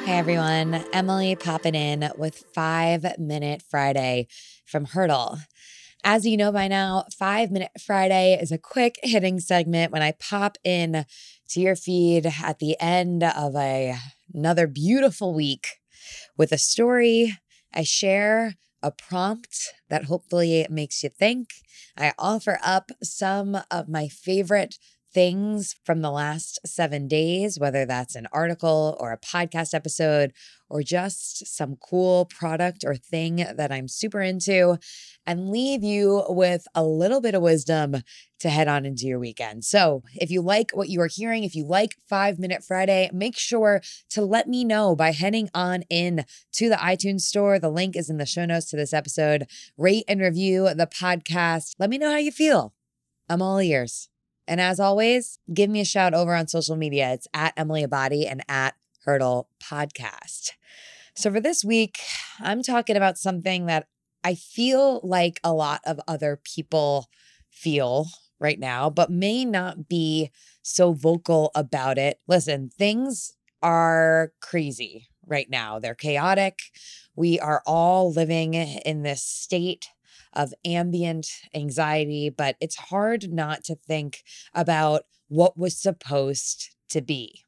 Hey everyone, Emily popping in with 5 Minute Friday from Hurdle. As you know by now, 5 Minute Friday is a quick hitting segment when I pop in to your feed at the end of another beautiful week with a story. I share a prompt that hopefully makes you think. I offer up some of my favorite things from the last 7 days, whether that's an article or a podcast episode or just some cool product or thing that I'm super into, and leave you with a little bit of wisdom to head on into your weekend. So if you like what you are hearing, if you like 5 Minute Friday, make sure to let me know by heading on in to the iTunes store. The link is in the show notes to this episode. Rate and review the podcast. Let me know how you feel. I'm all ears. And as always, give me a shout over on social media. It's at Emily Abadi and at Hurdle Podcast. So for this week, I'm talking about something that I feel like a lot of other people feel right now, but may not be so vocal about it. Listen, things are crazy right now. They're chaotic. We are all living in this state of ambient anxiety, but it's hard not to think about what was supposed to be.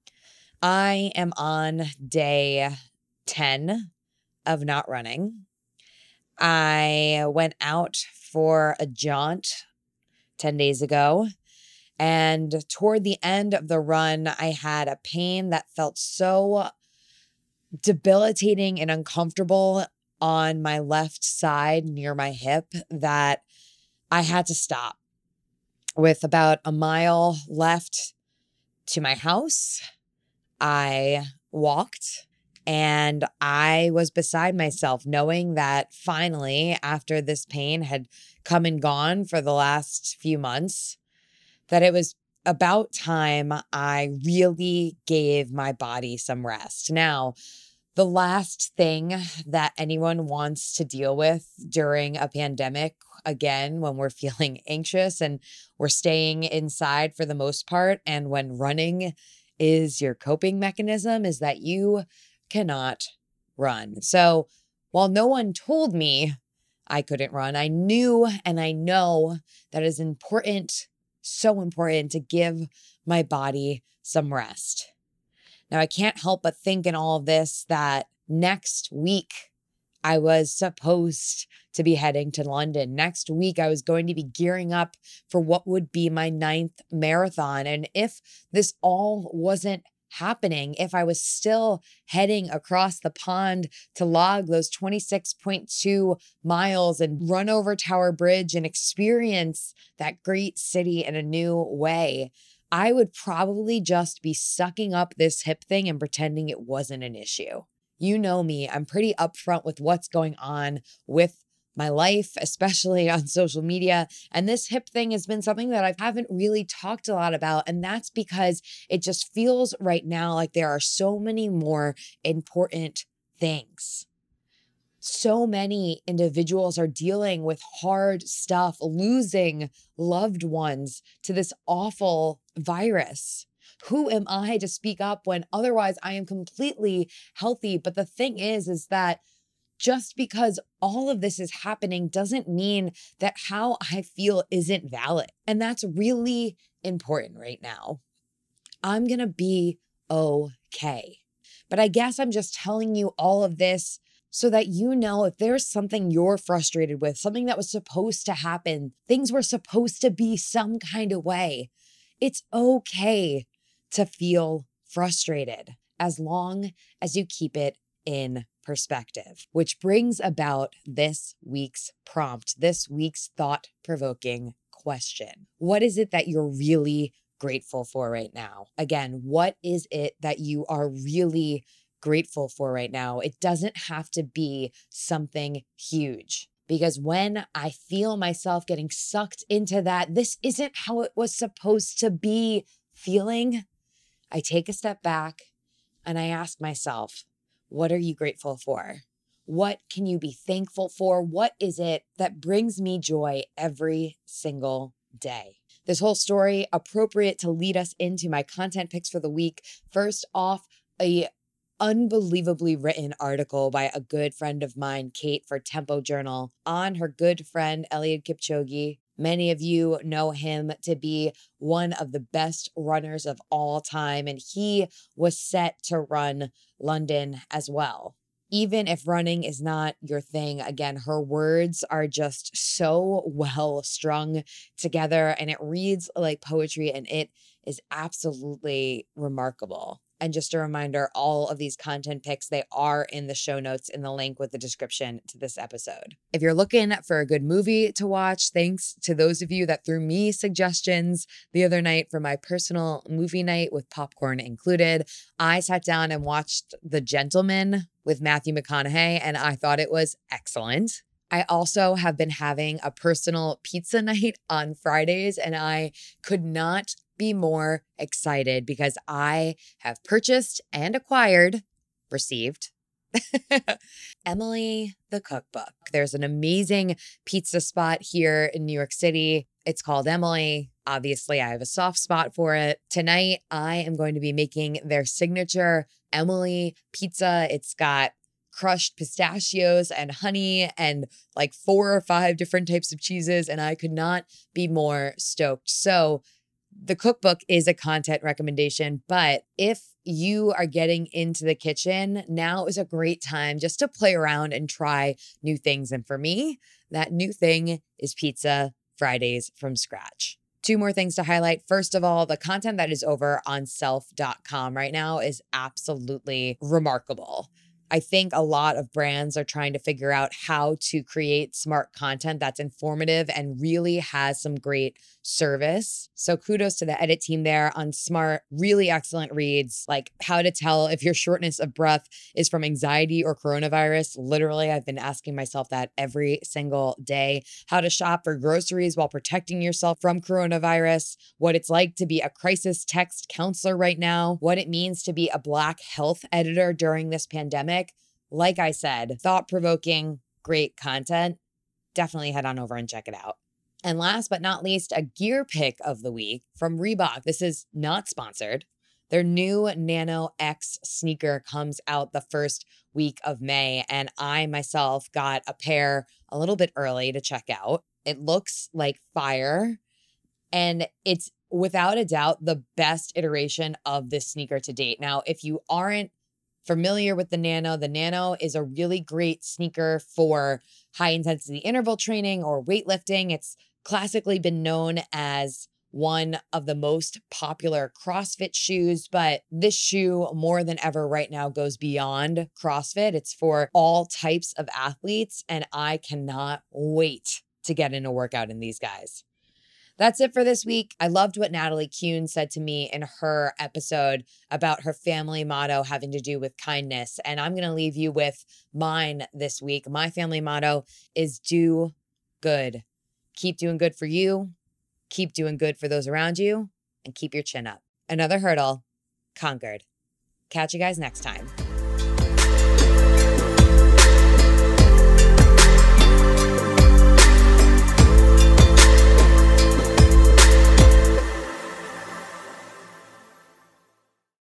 I am on day 10 of not running. I went out for a jaunt 10 days ago, and toward the end of the run, I had a pain that felt so debilitating and uncomfortable on my left side near my hip that I had to stop. With about a mile left to my house, I walked and I was beside myself, knowing that finally, after this pain had come and gone for the last few months, that it was about time I really gave my body some rest. Now, the last thing that anyone wants to deal with during a pandemic, again, when we're feeling anxious and we're staying inside for the most part, and when running is your coping mechanism, is that you cannot run. So while no one told me I couldn't run, I knew and I know that it is important, so important to give my body some rest. Now, I can't help but think in all of this that next week I was supposed to be heading to London. Next week, I was going to be gearing up for what would be my 9th marathon. And if this all wasn't happening, if I was still heading across the pond to log those 26.2 miles and run over Tower Bridge and experience that great city in a new way, I would probably just be sucking up this hip thing and pretending it wasn't an issue. You know me, I'm pretty upfront with what's going on with my life, especially on social media. And this hip thing has been something that I haven't really talked a lot about. And that's because it just feels right now like there are so many more important things. So many individuals are dealing with hard stuff, losing loved ones to this awful virus. Who am I to speak up when otherwise I am completely healthy? But the thing is that just because all of this is happening doesn't mean that how I feel isn't valid. And that's really important right now. I'm going to be okay. But I guess I'm just telling you all of this so that you know if there's something you're frustrated with, something that was supposed to happen, things were supposed to be some kind of way. It's okay to feel frustrated as long as you keep it in perspective, which brings about this week's prompt, this week's thought-provoking question. What is it that you're really grateful for right now? Again, what is it that you are really grateful for right now? It doesn't have to be something huge, because when I feel myself getting sucked into that, this isn't how it was supposed to be feeling, I take a step back and I ask myself, what are you grateful for? What can you be thankful for? What is it that brings me joy every single day? This whole story appropriate to lead us into my content picks for the week. First off, a unbelievably written article by a good friend of mine, Kate, for Tempo Journal on her good friend, Eliud Kipchoge. Many of you know him to be one of the best runners of all time, and he was set to run London as well. Even if running is not your thing, again, her words are just so well strung together, and it reads like poetry, and it is absolutely remarkable. And just a reminder, all of these content picks, they are in the show notes in the link with the description to this episode. If you're looking for a good movie to watch, thanks to those of you that threw me suggestions the other night for my personal movie night with popcorn included, I sat down and watched The Gentleman with Matthew McConaughey, and I thought it was excellent. I also have been having a personal pizza night on Fridays, and I could not be more excited because I have purchased and received Emily the Cookbook. There's an amazing pizza spot here in New York City. It's called Emily. Obviously, I have a soft spot for it. Tonight, I am going to be making their signature Emily pizza. It's got crushed pistachios and honey and like 4 or 5 different types of cheeses, and I could not be more stoked. So the cookbook is a content recommendation, but if you are getting into the kitchen, now is a great time just to play around and try new things. And for me, that new thing is pizza Fridays from scratch. 2 more things to highlight. First of all, the content that is over on self.com right now is absolutely remarkable. I think a lot of brands are trying to figure out how to create smart content that's informative and really has some great service. So kudos to the edit team there on smart, really excellent reads, like how to tell if your shortness of breath is from anxiety or coronavirus. Literally, I've been asking myself that every single day. How to shop for groceries while protecting yourself from coronavirus, what it's like to be a crisis text counselor right now, what it means to be a Black health editor during this pandemic. Like I said, thought-provoking, great content. Definitely head on over and check it out. And last but not least, a gear pick of the week from Reebok. This is not sponsored. Their new Nano X sneaker comes out the first week of May, and I myself got a pair a little bit early to check out. It looks like fire, and it's without a doubt the best iteration of this sneaker to date. Now, if you aren't familiar with the Nano is a really great sneaker for high intensity interval training or weightlifting. It's classically been known as one of the most popular CrossFit shoes, but this shoe more than ever right now goes beyond CrossFit. It's for all types of athletes, and I cannot wait to get in a workout in these guys. That's it for this week. I loved what Natalie Kuhn said to me in her episode about her family motto having to do with kindness. And I'm going to leave you with mine this week. My family motto is do good. Keep doing good for you. Keep doing good for those around you. And keep your chin up. Another hurdle conquered. Catch you guys next time.